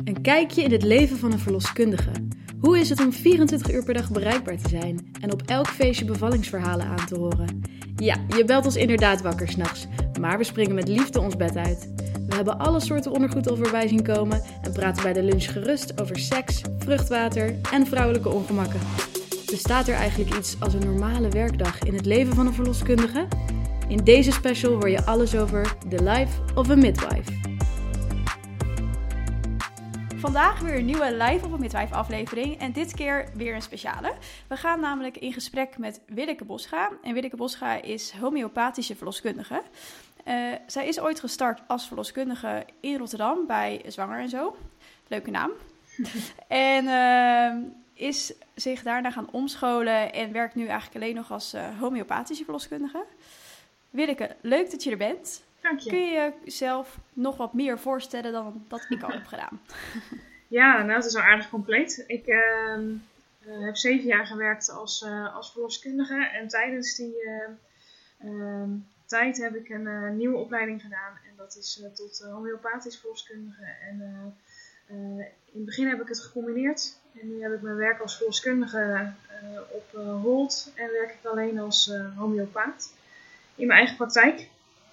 Een kijkje in het leven van een verloskundige. Hoe is het om 24 uur per dag bereikbaar te zijn en op elk feestje bevallingsverhalen aan te horen? Ja, je belt ons inderdaad wakker 's nachts, maar we springen met liefde ons bed uit. We hebben alle soorten ondergoed al voorbij zien komen en praten bij de lunch gerust over seks, vruchtwater en vrouwelijke ongemakken. Bestaat er eigenlijk iets als een normale werkdag in het leven van een verloskundige? In deze special hoor je alles over The Life of a Midwife. Vandaag weer een nieuwe Live of a Midwife aflevering en dit keer weer een speciale. We gaan namelijk in gesprek met Willeke Bosga. En Willeke Bosga is homeopathische verloskundige. Zij is ooit gestart als verloskundige in Rotterdam bij Zwanger en Zo. Leuke naam. En is zich daarna gaan omscholen en werkt nu eigenlijk alleen nog als homeopathische verloskundige. Willeke, leuk dat je er bent. Dank je. Kun je jezelf nog wat meer voorstellen dan dat ik al heb gedaan? Ja, nou, het is wel aardig compleet. Ik heb 7 jaar gewerkt als verloskundige. En tijdens die tijd heb ik een nieuwe opleiding gedaan. En dat is tot homeopathisch verloskundige. En in het begin heb ik het gecombineerd. En nu heb ik mijn werk als verloskundige op hold. En werk ik alleen als homeopaat in mijn eigen praktijk.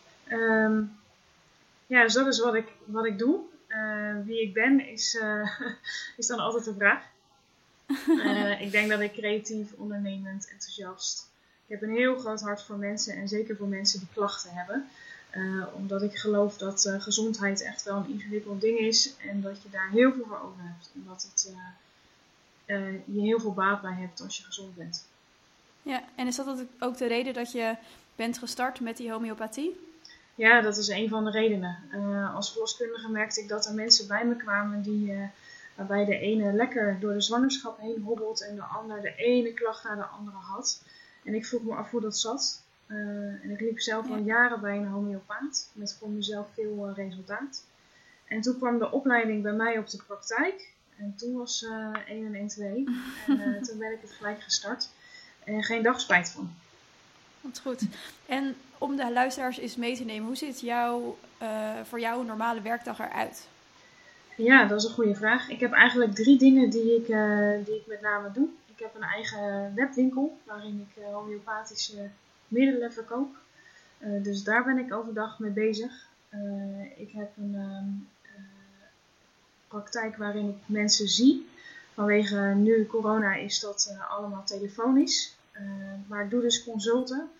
Ja, dus dat is wat ik doe. Wie ik ben is dan altijd de vraag. Ik denk dat ik creatief, ondernemend, enthousiast. Ik heb een heel groot hart voor mensen en zeker voor mensen die klachten hebben. Omdat ik geloof dat gezondheid echt wel een ingewikkeld ding is en dat je daar heel veel voor over hebt. En dat je heel veel baat bij hebt als je gezond bent. Ja, en is dat ook de reden dat je bent gestart met die homeopathie? Ja, dat is een van de redenen. Als verloskundige merkte ik dat er mensen bij me kwamen waarbij de ene lekker door de zwangerschap heen hobbelt en de ander de ene klacht naar de andere had. En ik vroeg me af hoe dat zat. En ik liep zelf al jaren bij een homeopaat met voor mezelf veel resultaat. En toen kwam de opleiding bij mij op de praktijk. En toen was 1 en 1 2. En toen ben ik het gelijk gestart. En geen dag spijt van. Wat goed. En om de luisteraars eens mee te nemen, hoe ziet voor jou een normale werkdag eruit? Ja, dat is een goede vraag. Ik heb eigenlijk 3 dingen die ik met name doe. Ik heb een eigen webwinkel waarin ik homeopathische middelen verkoop. Dus daar ben ik overdag mee bezig. Ik heb een praktijk waarin ik mensen zie. Vanwege nu corona is dat allemaal telefonisch. Maar ik doe dus consulten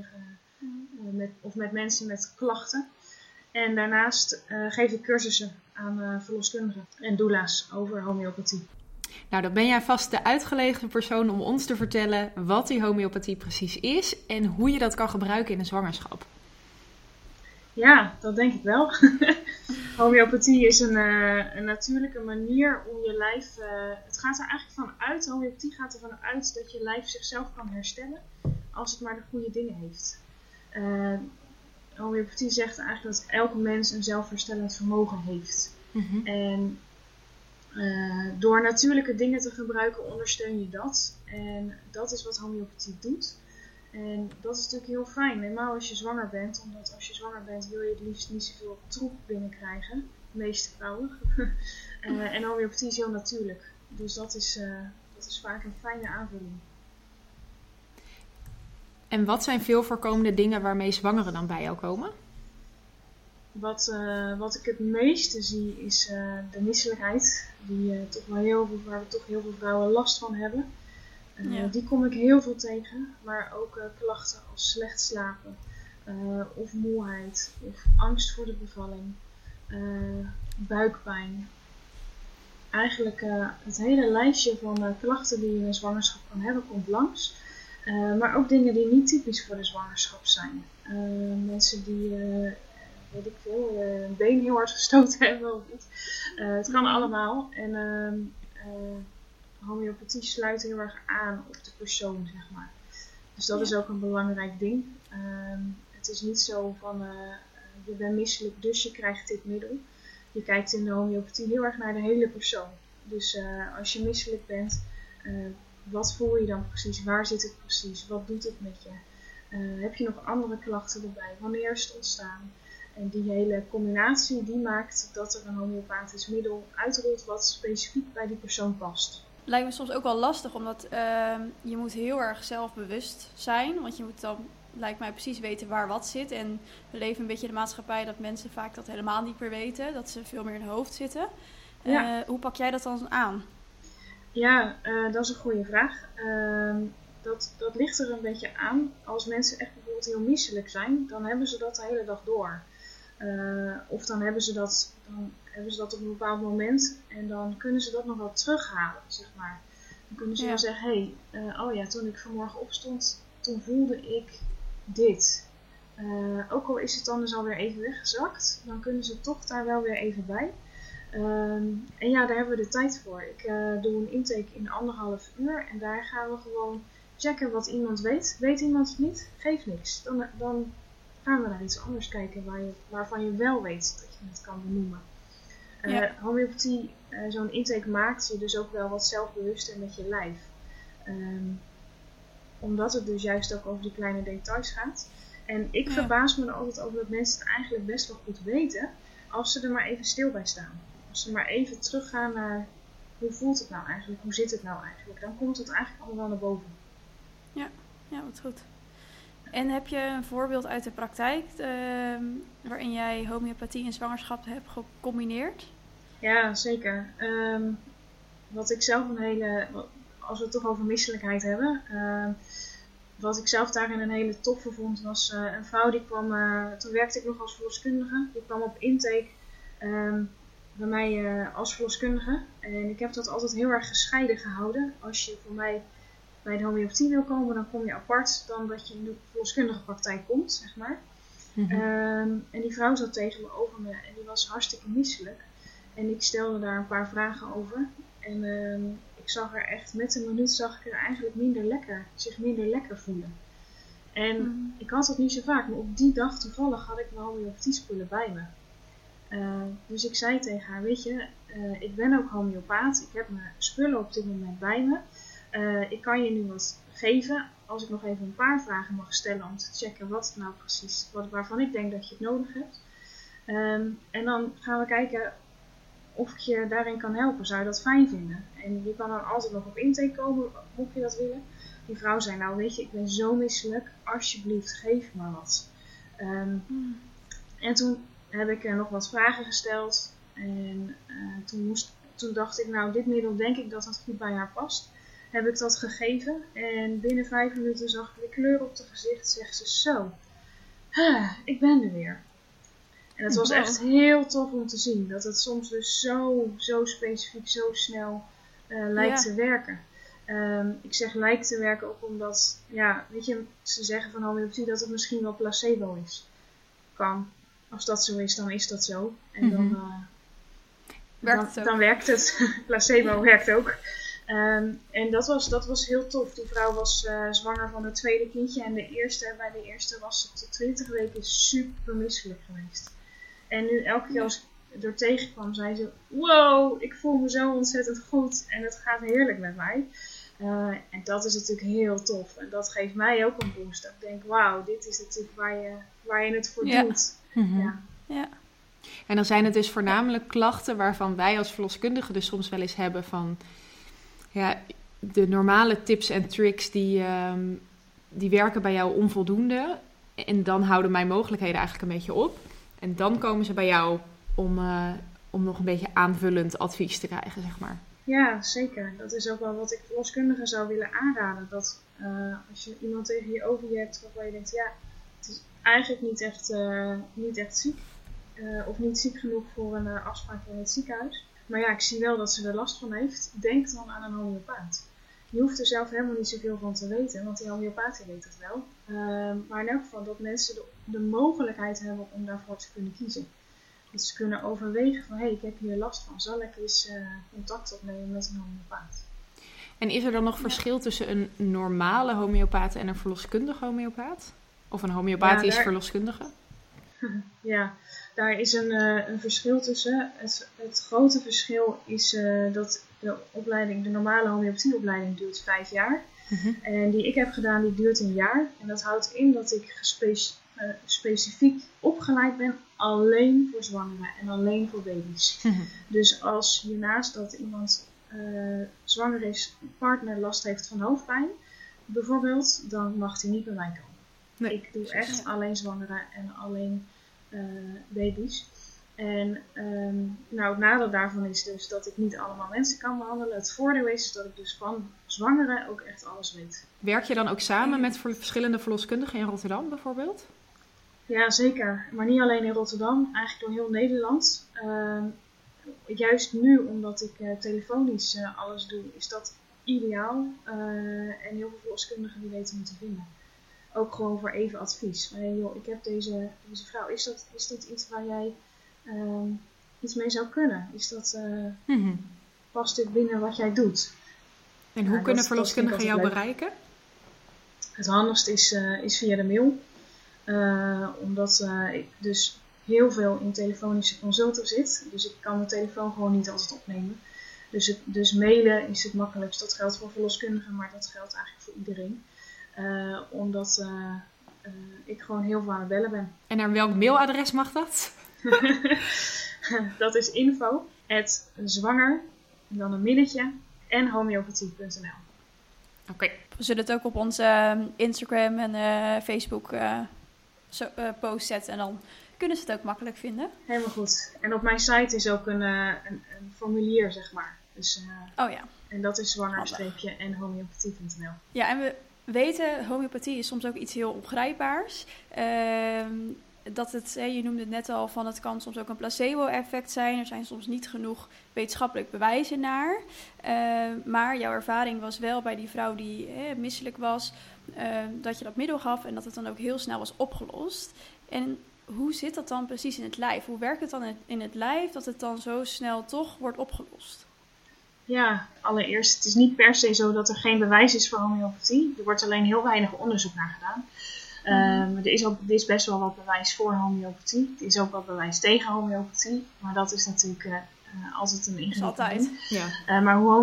met mensen met klachten. En daarnaast geef ik cursussen aan verloskundigen en doula's over homeopathie. Nou, dan ben jij vast de uitgelezen persoon om ons te vertellen wat die homeopathie precies is en hoe je dat kan gebruiken in een zwangerschap. Ja, dat denk ik wel. Homeopathie is een natuurlijke manier om je lijf... het gaat er eigenlijk van uit, homeopathie gaat ervan uit dat je lijf zichzelf kan herstellen als het maar de goede dingen heeft. Homeopathie zegt eigenlijk dat elke mens een zelfherstellend vermogen heeft. Mm-hmm. En door natuurlijke dingen te gebruiken ondersteun je dat. En dat is wat homeopathie doet. En dat is natuurlijk heel fijn, helemaal als je zwanger bent. Omdat als je zwanger bent wil je het liefst niet zoveel troep binnenkrijgen. De meeste vrouwen. En homeopathie is heel natuurlijk. Dus dat is vaak een fijne aanvulling. En wat zijn veel voorkomende dingen waarmee zwangeren dan bij jou komen? Wat ik het meeste zie is de misselijkheid. Waar toch heel veel vrouwen last van hebben. Die kom ik heel veel tegen. Maar ook klachten als slecht slapen. Of moeheid. Of angst voor de bevalling. Buikpijn. Eigenlijk het hele lijstje van klachten die je in een zwangerschap kan hebben komt langs. Maar ook dingen die niet typisch voor de zwangerschap zijn. Mensen die, weet ik veel, een been heel hard gestoten hebben of iets. Het kan allemaal. En homeopathie sluit heel erg aan op de persoon, zeg maar. Dus dat is ook een belangrijk ding. Het is niet zo van, je bent misselijk, dus je krijgt dit middel. Je kijkt in de homeopathie heel erg naar de hele persoon. Dus als je misselijk bent... wat voel je dan precies? Waar zit het precies? Wat doet het met je? Heb je nog andere klachten erbij? Wanneer is het ontstaan? En die hele combinatie die maakt dat er een homeopathisch middel uitrolt wat specifiek bij die persoon past. Lijkt me soms ook wel lastig, omdat je moet heel erg zelfbewust zijn. Want je moet dan, lijkt mij, precies weten waar wat zit. En we leven een beetje in de maatschappij dat mensen vaak dat helemaal niet meer weten. Dat ze veel meer in hun hoofd zitten. Hoe pak jij dat dan aan? Ja, dat is een goede vraag. Dat ligt er een beetje aan. Als mensen echt bijvoorbeeld heel misselijk zijn, dan hebben ze dat de hele dag door. Of dan hebben ze dat op een bepaald moment en dan kunnen ze dat nog wel terughalen, zeg maar. Dan kunnen ze wel zeggen, toen ik vanmorgen opstond, toen voelde ik dit. Ook al is het dan dus alweer even weggezakt, dan kunnen ze toch daar wel weer even bij. En ja, daar hebben we de tijd voor. Ik doe een intake in 1,5 uur en daar gaan we gewoon checken wat iemand weet. Weet iemand het niet? Geeft niks. Dan gaan we naar iets anders kijken waarvan je wel weet dat je het kan benoemen. Homeopathie, zo'n intake maakt je dus ook wel wat zelfbewuster met je lijf. Omdat het dus juist ook over die kleine details gaat. En ik verbaas me er altijd over dat mensen het eigenlijk best wel goed weten als ze er maar even stil bij staan. Als ze maar even teruggaan naar hoe voelt het nou eigenlijk, hoe zit het nou eigenlijk. Dan komt het eigenlijk allemaal naar boven. Ja, wat goed. En heb je een voorbeeld uit de praktijk waarin jij homeopathie en zwangerschap hebt gecombineerd? Ja, zeker. Wat ik zelf als we het toch over misselijkheid hebben, wat ik zelf daarin een hele toffe vond, was een vrouw die kwam, toen werkte ik nog als verloskundige, die kwam op intake bij mij als verloskundige. En ik heb dat altijd heel erg gescheiden gehouden. Als je voor mij bij de homeopathie wil komen, dan kom je apart dan dat je in de verloskundige praktijk komt, zeg maar. En die vrouw zat tegenover me en die was hartstikke misselijk. En ik stelde daar een paar vragen over. En ik zag er echt, met een minuut zag ik er eigenlijk zich minder lekker voelen. En ik had dat niet zo vaak, maar op die dag toevallig had ik mijn homeopathie spullen bij me. Dus ik zei tegen haar, weet je, ik ben ook homeopaat, ik heb mijn spullen op dit moment bij me. Ik kan je nu wat geven als ik nog even een paar vragen mag stellen om te checken wat het nou precies, waarvan ik denk dat je het nodig hebt. En dan gaan we kijken of ik je daarin kan helpen. Zou je dat fijn vinden? En je kan dan altijd nog op intake komen, mocht je dat willen. Die vrouw zei, nou weet je, ik ben zo misselijk, alsjeblieft geef maar wat. En toen heb ik nog wat vragen gesteld. En toen dacht ik, nou dit middel denk ik dat het goed bij haar past. Heb ik dat gegeven en binnen 5 minuten zag ik de kleur op het gezicht. Zegt ze, zo, ik ben er weer. En het was echt heel tof om te zien. Dat het soms dus zo specifiek, zo snel lijkt te werken. Ik zeg lijkt te werken ook omdat, weet je, ze zeggen van homeopathie dat het misschien wel placebo is. Kan. Als dat zo is, dan is dat zo. En dan werkt het. Placebo werkt ook. En dat was heel tof. Die vrouw was zwanger van het tweede kindje. En bij de eerste was ze tot 20 weken super misselijk geweest. En nu elke keer als ik er tegenkwam, zei ze, wow, ik voel me zo ontzettend goed. En het gaat heerlijk met mij. En dat is natuurlijk heel tof. En dat geeft mij ook een boost. Dat ik denk, wauw, dit is natuurlijk waar je het voor doet. Ja. En dan zijn het dus voornamelijk klachten waarvan wij als verloskundigen dus soms wel eens hebben van, de normale tips en tricks die werken bij jou onvoldoende. En dan houden mijn mogelijkheden eigenlijk een beetje op. En dan komen ze bij jou om nog een beetje aanvullend advies te krijgen, zeg maar. Ja, zeker. Dat is ook wel wat ik verloskundigen zou willen aanraden. Dat als je iemand tegen je over je hebt waarvan je denkt, het is eigenlijk niet echt ziek. Of niet ziek genoeg voor een afspraak in het ziekenhuis. Maar ik zie wel dat ze er last van heeft. Denk dan aan een homeopaat. Je hoeft er zelf helemaal niet zoveel van te weten, want die homeopaat weet het wel. Maar in elk geval dat mensen de mogelijkheid hebben om daarvoor te kunnen kiezen. Dat ze kunnen overwegen van, ik heb hier last van. Zal ik eens contact opnemen met een homeopaat? En is er dan nog verschil tussen een normale homeopaat en een verloskundige homeopaat? Of een homeopathisch verloskundige? Ja, daar is een verschil tussen. Het grote verschil is dat de normale homeopathieopleiding duurt 5 jaar. En die ik heb gedaan, die duurt 1 jaar. En dat houdt in dat ik specifiek opgeleid ben alleen voor zwangeren en alleen voor baby's. Dus als je naast dat iemand zwanger is, een partner last heeft van hoofdpijn, bijvoorbeeld, dan mag hij niet bij mij komen. Nee, ik doe echt alleen zwangeren en alleen baby's. En het nadeel daarvan is dus dat ik niet allemaal mensen kan behandelen. Het voordeel is dat ik dus van zwangeren ook echt alles weet. Werk je dan ook samen met verschillende verloskundigen in Rotterdam bijvoorbeeld? Ja, zeker. Maar niet alleen in Rotterdam, eigenlijk door heel Nederland. Juist nu, omdat ik telefonisch alles doe, is dat ideaal. En heel veel verloskundigen die weten me te vinden. Ook gewoon voor even advies. Joh, ik heb deze vrouw. Is dit iets waar jij iets mee zou kunnen? Is dat, past dit binnen wat jij doet? En hoe kunnen verloskundigen jou bereiken? Het handigst is via de mail. Omdat ik dus heel veel in telefonische consulten zit. Dus ik kan mijn telefoon gewoon niet altijd opnemen. Dus mailen is het makkelijkst. Dat geldt voor verloskundigen, maar dat geldt eigenlijk voor iedereen. Omdat ik gewoon heel veel aan het bellen ben. En naar welk mailadres mag dat? Dat is info@zwanger, en dan een minnetje, en homeopathie.nl. Oké. We zullen het ook op onze Instagram en Facebook post zetten. En dan kunnen ze het ook makkelijk vinden. Helemaal goed. En op mijn site is ook een formulier, zeg maar. Dus, en dat is zwanger-en homeopathie.nl. Ja, en we weten, homeopathie is soms ook iets heel ongrijpbaars. Dat het, je noemde het net al, van het kan soms ook een placebo-effect zijn. Er zijn soms niet genoeg wetenschappelijk bewijzen naar. Maar jouw ervaring was wel bij die vrouw die misselijk was, dat je dat middel gaf en dat het dan ook heel snel was opgelost. En hoe zit dat dan precies in het lijf? Hoe werkt het dan in het lijf dat het dan zo snel toch wordt opgelost? Ja, allereerst, het is niet per se zo dat er geen bewijs is voor homeopathie. Er wordt alleen heel weinig onderzoek naar gedaan. Er is best wel wat bewijs voor homeopathie. Er is ook wat bewijs tegen homeopathie. Maar dat is natuurlijk altijd een ingewikkeld ding. Ja. Maar hoe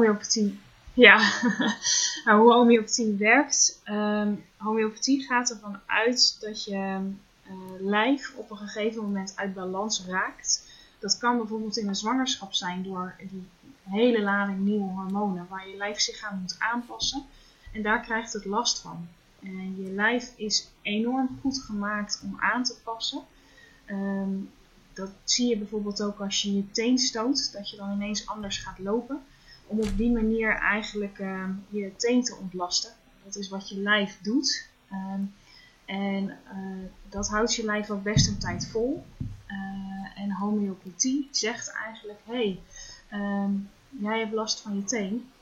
homeopathie werkt. Homeopathie gaat ervan uit dat je lijf op een gegeven moment uit balans raakt. Dat kan bijvoorbeeld in een zwangerschap zijn door die hele lading nieuwe hormonen waar je lijf zich aan moet aanpassen. En daar krijgt het last van. En je lijf is enorm goed gemaakt om aan te passen. Dat zie je bijvoorbeeld ook als je je teen stoot, dat je dan ineens anders gaat lopen. Om op die manier eigenlijk je teen te ontlasten. Dat is wat je lijf doet. Dat houdt je lijf ook best een tijd vol. En homeopathie zegt eigenlijk, jij hebt last van je teen.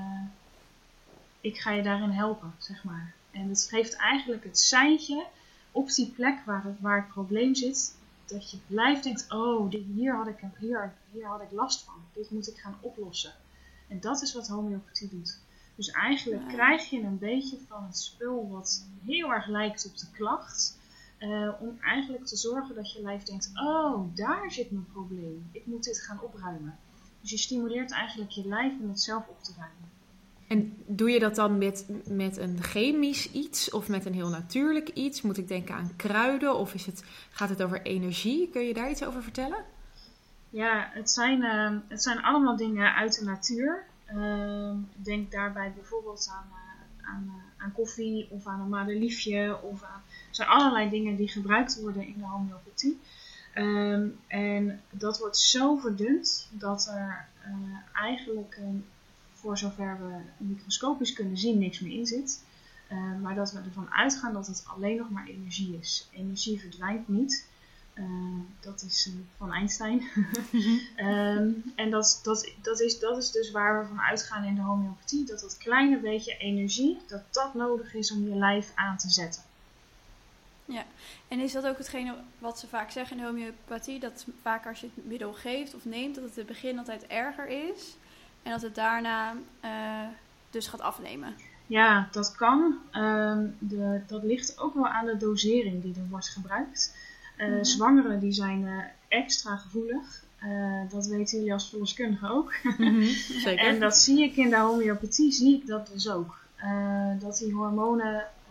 Ik ga je daarin helpen, zeg maar. En het geeft eigenlijk het seintje op die plek waar het probleem zit. Dat je blijft denkt, hier had ik last van. Dit moet ik gaan oplossen. En dat is wat homeopathie doet. Dus eigenlijk krijg je een beetje van het spul wat heel erg lijkt op de klacht. Om eigenlijk te zorgen dat je lijf denkt, daar zit mijn probleem. Ik moet dit gaan opruimen. Dus je stimuleert eigenlijk je lijf om het zelf op te ruimen. En doe je dat dan met een chemisch iets of met een heel natuurlijk iets? Moet ik denken aan kruiden of gaat het over energie? Kun je daar iets over vertellen? Ja, het zijn allemaal dingen uit de natuur. Denk daarbij bijvoorbeeld aan koffie of aan een madeliefje. Er zijn allerlei dingen die gebruikt worden in de homeopathie. En dat wordt zo verdund dat er eigenlijk, voor zover we microscopisch kunnen zien, niks meer in zit. Maar dat we ervan uitgaan dat het alleen nog maar energie is. Energie verdwijnt niet. Dat is van Einstein. En dat is dus waar we van uitgaan in de homeopathie. Dat kleine beetje energie, dat nodig is om je lijf aan te zetten. Ja, en is dat ook hetgene wat ze vaak zeggen in de homeopathie? Dat vaak als je het middel geeft of neemt, dat het in het begin altijd erger is. En dat het daarna dus gaat afnemen. Ja, dat kan. Dat ligt ook wel aan de dosering die er wordt gebruikt. Zwangeren die zijn extra gevoelig. Dat weten jullie als verloskundige ook. Zeker. En dat zie ik in de homeopathie, zie ik dat dus ook. Dat die hormonen,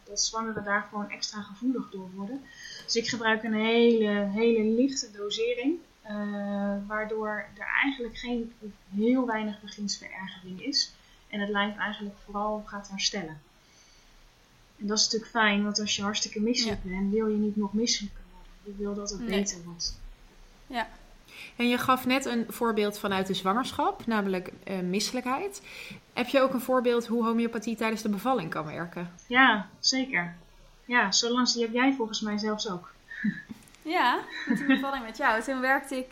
dat zwangeren daar gewoon extra gevoelig door worden. Dus ik gebruik een hele lichte dosering. Waardoor er eigenlijk heel weinig beginsverergering is. En het lijf eigenlijk vooral gaat herstellen. En dat is natuurlijk fijn, want als je hartstikke misselijk bent, wil je niet nog misselijker worden. Je wil dat het beter wordt. Ja. En je gaf net een voorbeeld vanuit de zwangerschap, namelijk misselijkheid. Heb je ook een voorbeeld hoe homeopathie tijdens de bevalling kan werken? Ja, zeker. Ja, zolang die heb jij volgens mij zelfs ook. Ja, met de bevalling met jou. Toen werkte ik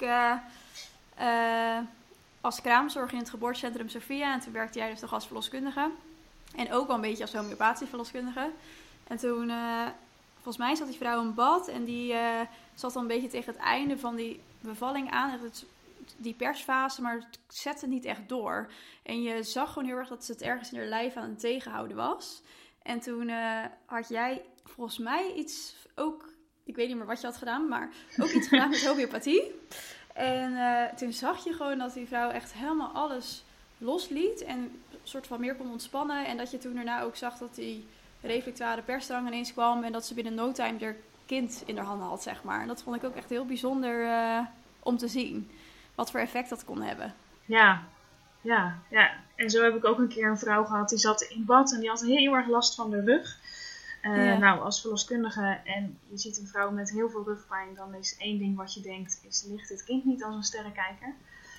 als kraamzorger in het geboortecentrum Sophia. En toen werkte jij dus nog als verloskundige. En ook wel een beetje als homeopathische verloskundige. En toen, volgens mij zat die vrouw in bad. En die zat dan een beetje tegen het einde van die bevalling aan. Die persfase, maar het zette niet echt door. En je zag gewoon heel erg dat het ergens in haar lijf aan het tegenhouden was. En toen had jij volgens mij iets ook... Ik weet niet meer wat je had gedaan, maar ook iets gedaan met homeopathie. En toen zag je gewoon dat die vrouw echt helemaal alles losliet. En een soort van meer kon ontspannen. En dat je toen daarna ook zag dat die reflectoire persdrang ineens kwam. En dat ze binnen no time haar kind in haar handen had, zeg maar. En dat vond ik ook echt heel bijzonder om te zien. Wat voor effect dat kon hebben. Ja. En zo heb ik ook een keer een vrouw gehad die zat in bad. En die had heel erg last van de rug. Nou, als verloskundige en je ziet een vrouw met heel veel rugpijn, dan is één ding wat je denkt, ligt dit kind niet als een sterrenkijker?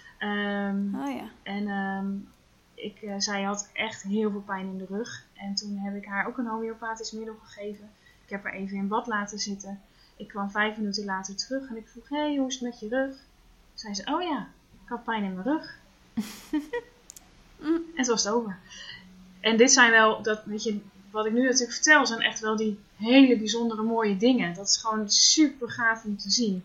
Zij had echt heel veel pijn in de rug. En toen heb ik haar ook een homeopathisch middel gegeven. Ik heb haar even in bad laten zitten. Ik kwam 5 minuten later terug en ik vroeg, hey, hoe is het met je rug? Zei ze, oh ja, ik had pijn in mijn rug. En toen was het over. En dit zijn wel, wat ik nu natuurlijk vertel, zijn echt wel die hele bijzondere mooie dingen. Dat is gewoon super gaaf om te zien.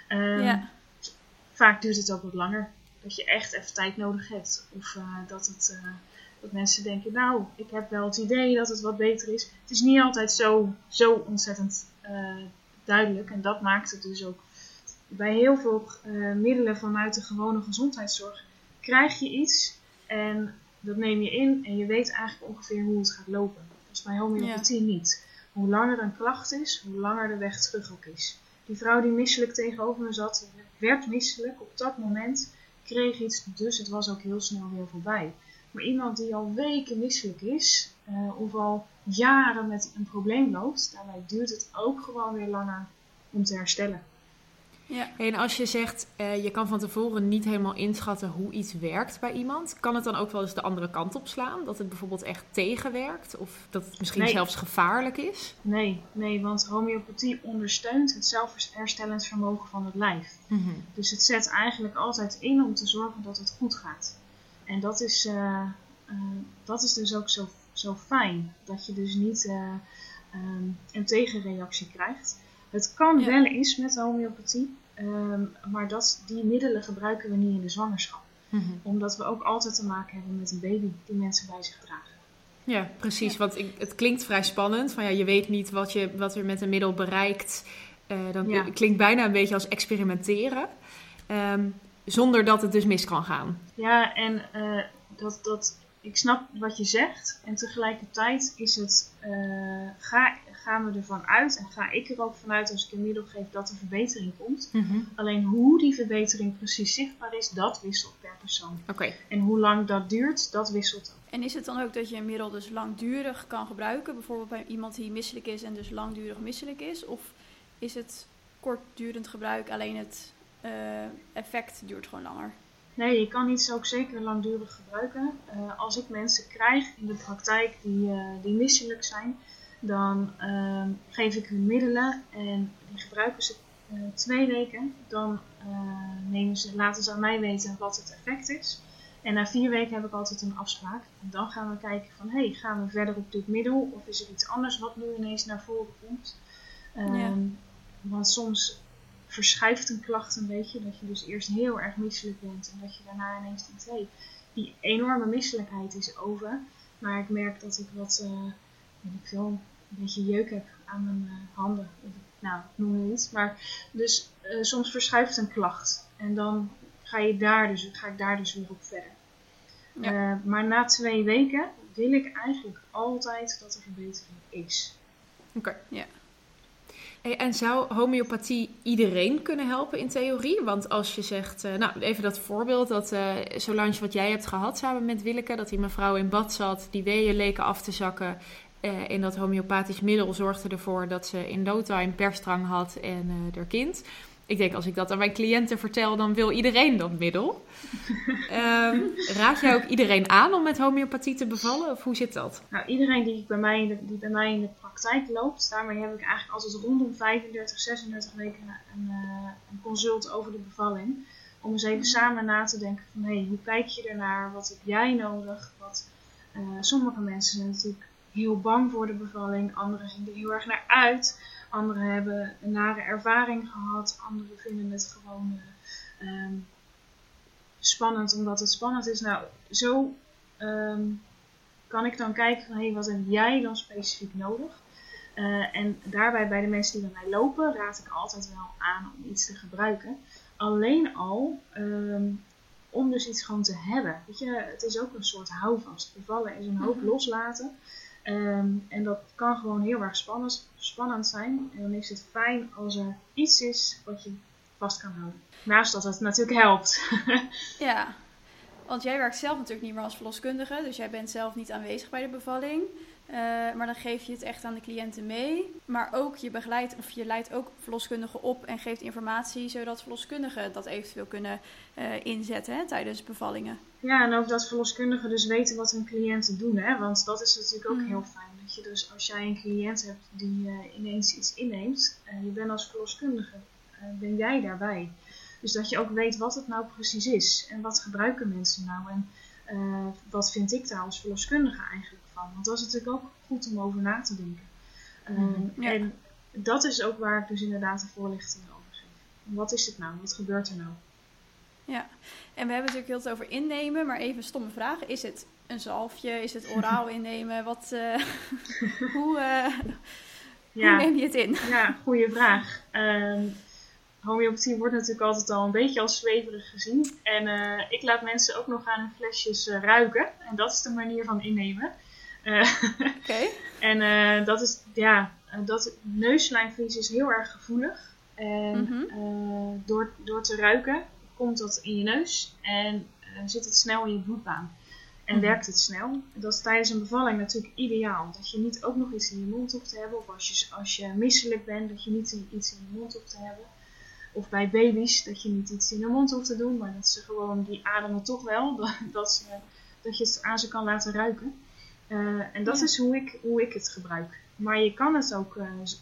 Vaak duurt het ook wat langer. Dat je echt even tijd nodig hebt. Of dat mensen denken, nou, ik heb wel het idee dat het wat beter is. Het is niet altijd zo ontzettend duidelijk. En dat maakt het dus ook. Bij heel veel middelen vanuit de gewone gezondheidszorg krijg je iets. En dat neem je in en je weet eigenlijk ongeveer hoe het gaat lopen. Dat is bij homeopathie niet. Hoe langer een klacht is, hoe langer de weg terug ook is. Die vrouw die misselijk tegenover me zat, werd misselijk op dat moment, kreeg iets, dus het was ook heel snel weer voorbij. Maar iemand die al weken misselijk is, of al jaren met een probleem loopt, daarbij duurt het ook gewoon weer langer om te herstellen. Ja. En als je zegt, je kan van tevoren niet helemaal inschatten hoe iets werkt bij iemand, kan het dan ook wel eens de andere kant op slaan? Dat het bijvoorbeeld echt tegenwerkt? Of dat het misschien zelfs gevaarlijk is? Nee, want homeopathie ondersteunt het zelfherstellend vermogen van het lijf. Mm-hmm. Dus het zet eigenlijk altijd in om te zorgen dat het goed gaat. En dat is dus ook zo fijn. Dat je dus niet een tegenreactie krijgt. Het kan wel eens met homeopathie, maar die middelen gebruiken we niet in de zwangerschap. Mm-hmm. Omdat we ook altijd te maken hebben met een baby die mensen bij zich dragen. Ja, precies. Ja. Want het klinkt vrij spannend. Van, je weet niet wat er met een middel bereikt. Het klinkt bijna een beetje als experimenteren. Zonder dat het dus mis kan gaan. Ja, en ik snap wat je zegt. En tegelijkertijd is het, gaan we ervan uit en ga ik er ook vanuit als ik een middel geef dat er verbetering komt. Mm-hmm. Alleen hoe die verbetering precies zichtbaar is, dat wisselt per persoon. Okay. En hoe lang dat duurt, dat wisselt ook. En is het dan ook dat je een middel dus langdurig kan gebruiken? Bijvoorbeeld bij iemand die misselijk is en dus langdurig misselijk is? Of is het kortdurend gebruik, alleen het effect duurt gewoon langer? Nee, je kan iets ook zeker langdurig gebruiken. Als ik mensen krijg in de praktijk die misselijk zijn, dan geef ik hun middelen en die gebruiken ze 2 weken. Dan laten ze aan mij weten wat het effect is. En na 4 weken heb ik altijd een afspraak. En dan gaan we kijken van, gaan we verder op dit middel? Of is er iets anders wat nu ineens naar voren komt? Want soms verschuift een klacht een beetje. Dat je dus eerst heel erg misselijk bent. En dat je daarna ineens denkt, die enorme misselijkheid is over. Maar ik merk dat ik een beetje jeuk heb aan mijn handen. Nou, ik noem het iets. Maar dus soms verschuift een klacht. En dan ga ik daar dus weer op verder. Ja. Maar na 2 weken wil ik eigenlijk altijd dat er verbetering is. Oké. Ja. Hey, en zou homeopathie iedereen kunnen helpen in theorie? Want als je zegt, even dat voorbeeld, dat Solange wat jij hebt gehad samen met Willeke, dat die mevrouw in bad zat, die weeën leken af te zakken. En dat homeopathisch middel zorgde ervoor dat ze in no time persdrang had en haar kind. Ik denk, als ik dat aan mijn cliënten vertel, dan wil iedereen dat middel. Raad jij ook iedereen aan om met homeopathie te bevallen? Of hoe zit dat? Nou, iedereen die bij mij in de praktijk loopt, daarmee heb ik eigenlijk altijd rondom 35, 36 weken een consult over de bevalling. Om eens even samen na te denken van, hoe kijk je ernaar? Wat heb jij nodig? Sommige mensen zijn natuurlijk heel bang voor de bevalling. Anderen zien er heel erg naar uit. Anderen hebben een nare ervaring gehad. Anderen vinden het gewoon spannend omdat het spannend is. Nou, zo kan ik dan kijken van wat heb jij dan specifiek nodig? En daarbij bij de mensen die bij mij lopen raad ik altijd wel aan om iets te gebruiken. Alleen al om dus iets gewoon te hebben. Weet je, het is ook een soort houvast. Bevallen is een hoop loslaten. En dat kan gewoon heel erg spannend zijn. En dan is het fijn als er iets is wat je vast kan houden. Naast dat het natuurlijk helpt. Ja, want jij werkt zelf natuurlijk niet meer als verloskundige. Dus jij bent zelf niet aanwezig bij de bevalling. Maar dan geef je het echt aan de cliënten mee. Maar ook je leidt ook verloskundigen op en geeft informatie, zodat verloskundigen dat eventueel kunnen inzetten tijdens bevallingen. Ja, en ook dat verloskundigen dus weten wat hun cliënten doen. Hè? Want dat is natuurlijk ook heel fijn. Dat je dus als jij een cliënt hebt die ineens iets inneemt, je bent als verloskundige, ben jij daarbij. Dus dat je ook weet wat het nou precies is. En wat gebruiken mensen nou. En wat vind ik daar als verloskundige eigenlijk van. Want dat is natuurlijk ook goed om over na te denken. En dat is ook waar ik dus inderdaad de voorlichting over geef. Wat is het nou? Wat gebeurt er nou? Ja, en we hebben natuurlijk heel veel over innemen. Maar even een stomme vraag. Is het een zalfje? Is het oraal innemen? Hoe neem je het in? Ja, goede vraag. Homeopathie wordt natuurlijk altijd al een beetje als zweverig gezien. En ik laat mensen ook nog aan hun flesjes ruiken. En dat is de manier van innemen. Oké. En dat is, neuslijmvlies is heel erg gevoelig. En door te ruiken komt dat in je neus. En zit het snel in je bloedbaan. En werkt het snel. Dat is tijdens een bevalling natuurlijk ideaal. Dat je niet ook nog iets in je mond hoeft te hebben. Of als je misselijk bent, dat je niet iets in je mond hoeft te hebben. Of bij baby's, dat je niet iets in de mond hoeft te doen, maar dat ze gewoon, die ademen toch wel, dat je het aan ze kan laten ruiken. En dat is hoe ik het gebruik. Maar je kan het ook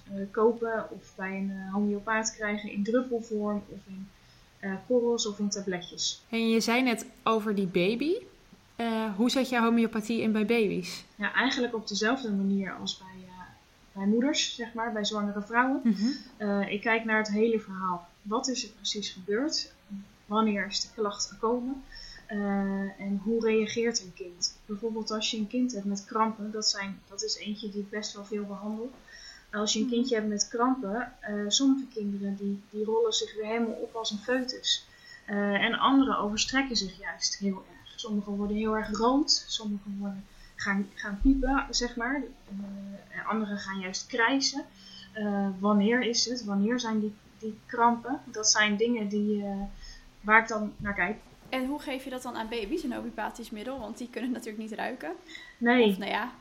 kopen of bij een homeopaat krijgen in druppelvorm of in korrels of in tabletjes. En je zei net over die baby. Hoe zet je homeopathie in bij baby's? Ja, eigenlijk op dezelfde manier als bij moeders, zeg maar, bij zwangere vrouwen. Ik kijk naar het hele verhaal. Wat is er precies gebeurd? Wanneer is de klacht gekomen? En hoe reageert een kind? Bijvoorbeeld als je een kind hebt met krampen, dat is eentje die ik best wel veel behandel. Als je een kindje hebt met krampen, sommige kinderen die rollen zich weer helemaal op als een foetus. En anderen overstrekken zich juist heel erg. Sommigen worden heel erg rood, sommigen gaan piepen, zeg maar. En anderen gaan juist krijsen. Wanneer is het? Wanneer zijn die krampen? Dat zijn dingen waar ik dan naar kijk. En hoe geef je dat dan aan baby's, een homeopathisch middel? Want die kunnen natuurlijk niet ruiken. Nee. Of, nou ja.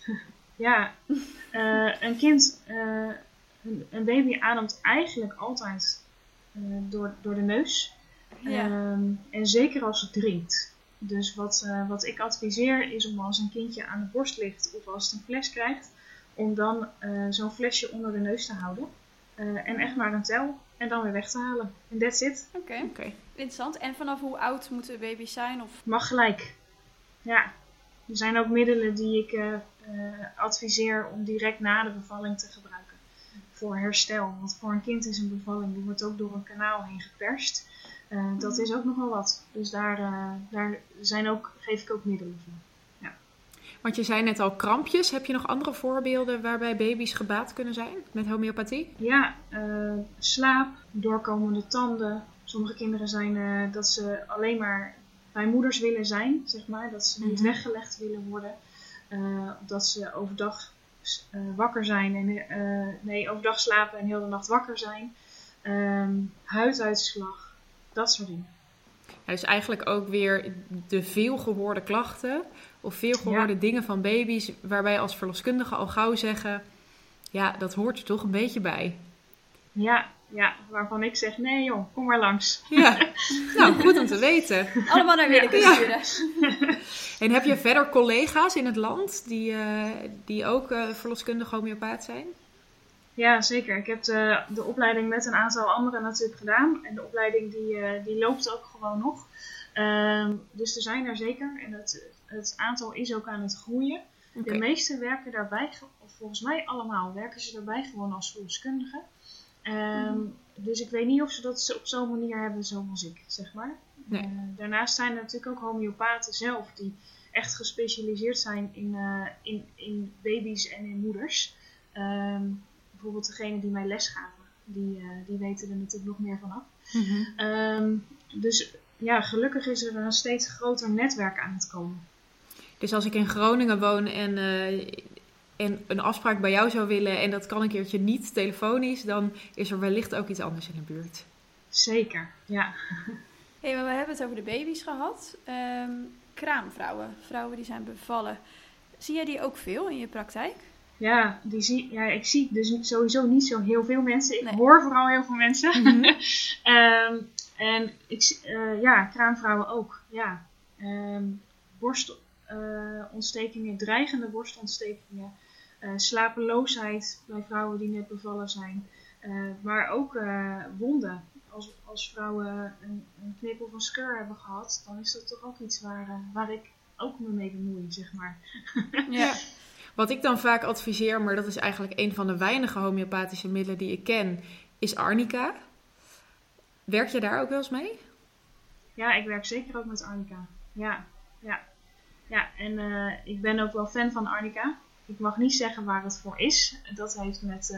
Ja, een kind, een baby ademt eigenlijk altijd door de neus. Ja. En zeker als het drinkt. Dus wat ik adviseer is om als een kindje aan de borst ligt of als het een fles krijgt, om dan zo'n flesje onder de neus te houden. En echt maar een tel en dan weer weg te halen. En that's it. Oké. Interessant. En vanaf hoe oud moeten baby's zijn? Of? Mag gelijk. Ja. Er zijn ook middelen die ik adviseer om direct na de bevalling te gebruiken. Voor herstel. Want voor een kind is een bevalling, die wordt ook door een kanaal heen geperst. Dat is ook nogal wat. Dus daar geef ik ook middelen voor. Ja. Want je zei net al krampjes. Heb je nog andere voorbeelden waarbij baby's gebaat kunnen zijn met homeopathie? Ja, slaap, doorkomende tanden. Sommige kinderen zijn dat ze alleen maar bij moeders willen zijn, zeg maar. Dat ze niet weggelegd willen worden. Dat ze overdag wakker zijn en overdag slapen en heel de nacht wakker zijn. Huiduitslag, dat soort dingen. Ja, dus eigenlijk ook weer de veelgehoorde klachten of veelgehoorde dingen van baby's, waarbij als verloskundige al gauw zeggen, ja, dat hoort er toch een beetje bij. Ja, waarvan ik zeg, nee joh, kom maar langs. Ja, nou goed om te weten. Allemaal naar Willeke sturen. Ja. En heb je verder collega's in het land die ook verloskundig homeopaat zijn? Ja, zeker. Ik heb de opleiding met een aantal anderen natuurlijk gedaan. En de opleiding die loopt ook gewoon nog. Dus er zijn er zeker. En het aantal is ook aan het groeien. Okay. De meesten werken daarbij, of volgens mij allemaal, werken ze daarbij gewoon als verloskundige. Dus ik weet niet of ze dat op zo'n manier hebben zoals ik, zeg maar. Nee. Daarnaast zijn er natuurlijk ook homeopaten zelf die echt gespecialiseerd zijn in baby's en in moeders. Bijvoorbeeld degene die mij les gaven, die weten er natuurlijk nog meer vanaf. Mm-hmm. Dus ja, gelukkig is er een steeds groter netwerk aan het komen. Dus als ik in Groningen woon en een afspraak bij jou zou willen en dat kan een keertje niet telefonisch, dan is er wellicht ook iets anders in de buurt. Zeker, ja. Hey, maar we hebben het over de baby's gehad. Kraamvrouwen, vrouwen die zijn bevallen. Zie jij die ook veel in je praktijk? Ja, ik zie dus sowieso niet zo heel veel mensen. Ik hoor vooral heel veel mensen. Mm-hmm. En kraamvrouwen ook. Ja. Borstontstekingen, dreigende borstontstekingen. Slapeloosheid bij vrouwen die net bevallen zijn. Maar ook wonden. Als vrouwen een knip of een scheur hebben gehad, dan is dat toch ook iets waar ik ook me mee bemoei, zeg maar. Ja. Wat ik dan vaak adviseer, maar dat is eigenlijk een van de weinige homeopathische middelen die ik ken, is arnica. Werk je daar ook wel eens mee? Ja, ik werk zeker ook met arnica. Ja. En ik ben ook wel fan van arnica. Ik mag niet zeggen waar het voor is. Dat heeft met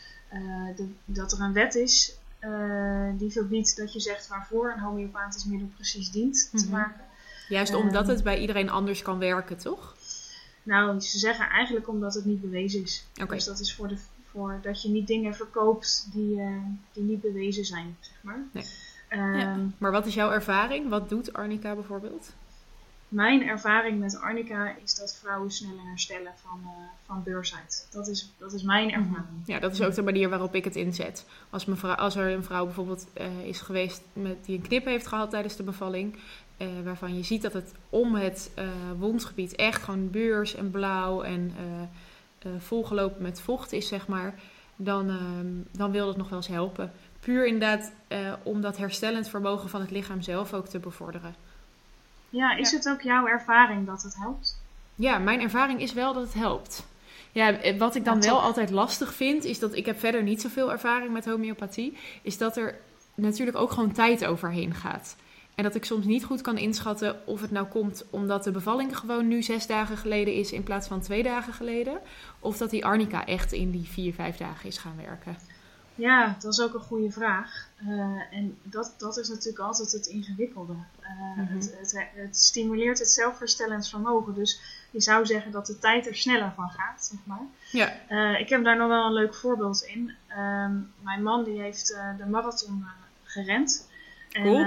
dat er een wet is die verbiedt dat je zegt waarvoor een homeopathisch middel precies dient te maken. Juist omdat het bij iedereen anders kan werken, toch? Nou, ze zeggen eigenlijk omdat het niet bewezen is. Okay. Dus dat is voor dat je niet dingen verkoopt die niet bewezen zijn, zeg maar. Nee. Maar wat is jouw ervaring? Wat doet arnica bijvoorbeeld? Mijn ervaring met arnica is dat vrouwen sneller herstellen van beursheid. Dat is mijn ervaring. Ja, dat is ook de manier waarop ik het inzet. Als er een vrouw bijvoorbeeld is geweest die een knip heeft gehad tijdens de bevalling, waarvan je ziet dat het om het wondgebied echt gewoon beurs en blauw en volgelopen met vocht is, zeg maar, dan wil dat nog wel eens helpen. Puur inderdaad om dat herstellend vermogen van het lichaam zelf ook te bevorderen. Ja, is het ook jouw ervaring dat het helpt? Ja, mijn ervaring is wel dat het helpt. Ja, wat ik dan wel altijd lastig vind, is dat ik heb verder niet zoveel ervaring met homeopathie, is dat er natuurlijk ook gewoon tijd overheen gaat. En dat ik soms niet goed kan inschatten of het nou komt omdat de bevalling gewoon nu 6 dagen geleden is in plaats van 2 dagen geleden. Of dat die arnica echt in die 4-5 dagen is gaan werken. Ja, dat is ook een goede vraag. En dat is natuurlijk altijd het ingewikkelde. Het stimuleert het zelfherstellend vermogen. Dus je zou zeggen dat de tijd er sneller van gaat, zeg maar. Ja. Ik heb daar nog wel een leuk voorbeeld in. Mijn man die heeft de marathon gerend. Cool.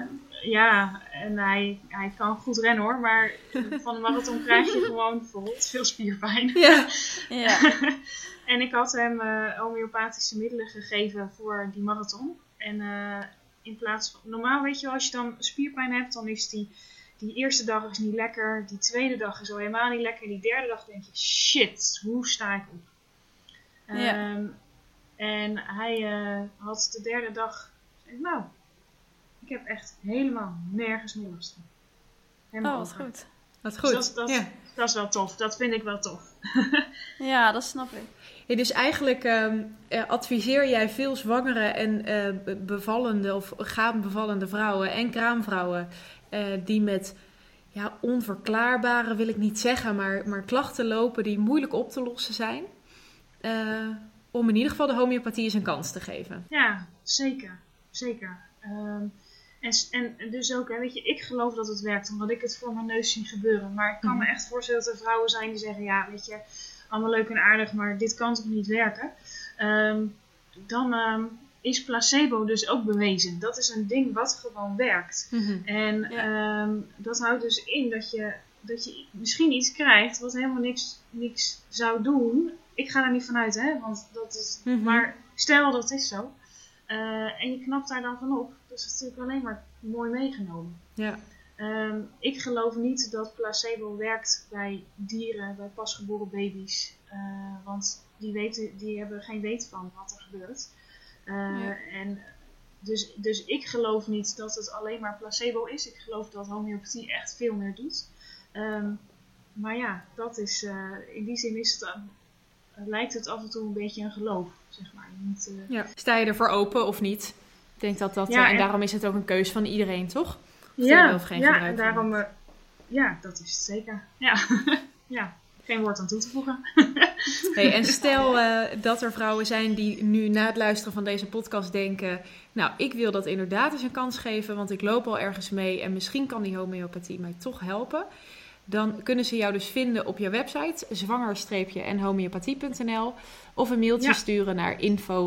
En hij kan goed rennen hoor, maar van de marathon krijg je gewoon bijvoorbeeld veel spierpijn. Ja. En ik had hem homeopathische middelen gegeven voor die marathon. En in plaats van, normaal weet je wel, als je dan spierpijn hebt, dan is die eerste dag is niet lekker. Die tweede dag is al helemaal niet lekker. Die derde dag denk je, shit, hoe sta ik op? En hij had de derde dag, nou, ik heb echt helemaal nergens meer last van. Helemaal wat goed. Wat goed. Dus dat is wel tof. Dat vind ik wel tof. Ja, dat snap ik. Ja, dus eigenlijk adviseer jij veel zwangere en bevallende of gaan bevallende vrouwen en kraamvrouwen die met onverklaarbare, wil ik niet zeggen, maar klachten lopen die moeilijk op te lossen zijn, om in ieder geval de homeopathie eens een kans te geven. Ja, zeker. En dus ook, weet je, ik geloof dat het werkt, omdat ik het voor mijn neus zie gebeuren. Maar ik kan me echt voorstellen dat er vrouwen zijn die zeggen, ja, weet je, allemaal leuk en aardig, maar dit kan toch niet werken. Dan is placebo dus ook bewezen. Dat is een ding wat gewoon werkt. Mm-hmm. En dat houdt dus in dat je misschien iets krijgt wat helemaal niks zou doen. Ik ga daar niet vanuit, hè, want dat is... Mm-hmm. Maar stel dat is zo. En je knapt daar dan van op. Dat is natuurlijk alleen maar mooi meegenomen. Ja. Ik geloof niet dat placebo werkt bij dieren, bij pasgeboren baby's. Want die hebben geen weet van wat er gebeurt. En dus ik geloof niet dat het alleen maar placebo is. Ik geloof dat homeopathie echt veel meer doet. Maar ja, dat is, in die zin is het, lijkt het af en toe een beetje een geloof, zeg maar. Sta je ervoor open of niet? Ik denk dat en daarom is het ook een keus van iedereen, toch? En daarom, dat is het zeker. Ja, ja. Geen woord aan toe te voegen. Hey, en stel dat er vrouwen zijn die nu na het luisteren van deze podcast denken... Nou, ik wil dat inderdaad eens een kans geven, want ik loop al ergens mee... en misschien kan die homeopathie mij toch helpen. Dan kunnen ze jou dus vinden op je website, zwanger-enhomeopathie.nl... of een mailtje sturen naar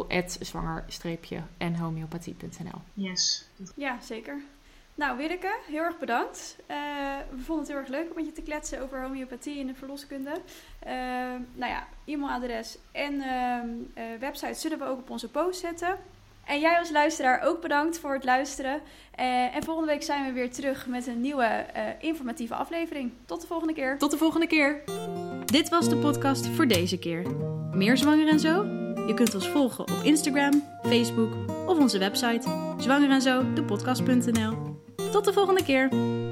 info@zwanger-enhomeopathie.nl. Yes. Ja, zeker. Nou, Willeke, heel erg bedankt. We vonden het heel erg leuk om met je te kletsen over homeopathie in de verloskunde. E-mailadres en website zullen we ook op onze post zetten. En jij als luisteraar ook bedankt voor het luisteren. En volgende week zijn we weer terug met een nieuwe informatieve aflevering. Tot de volgende keer. Tot de volgende keer. Dit was de podcast voor deze keer. Meer Zwanger en Zo? Je kunt ons volgen op Instagram, Facebook of onze website zwangerenzo, depodcast.nl. Tot de volgende keer!